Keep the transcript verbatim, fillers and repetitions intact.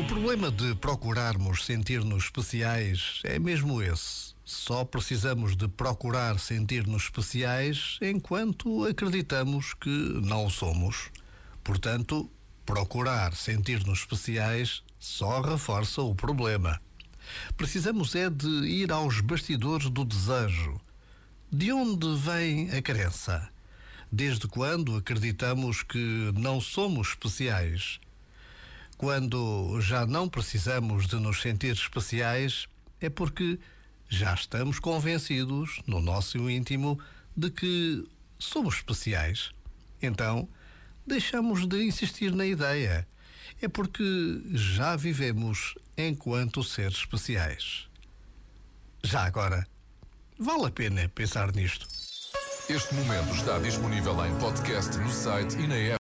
problema de procurarmos sentir-nos especiais é mesmo esse. Só precisamos de procurar sentir-nos especiais enquanto acreditamos que não o somos. Portanto, procurar sentir-nos especiais só reforça o problema. Precisamos é de ir aos bastidores do desejo. De onde vem a crença? Desde quando acreditamos que não somos especiais? Quando já não precisamos de nos sentir especiais, é porque já estamos convencidos, no nosso íntimo, de que somos especiais. Então, deixamos de insistir na ideia. É porque já vivemos enquanto seres especiais. Já agora, vale a pena pensar nisto. Este momento está disponível em podcast no site e na app.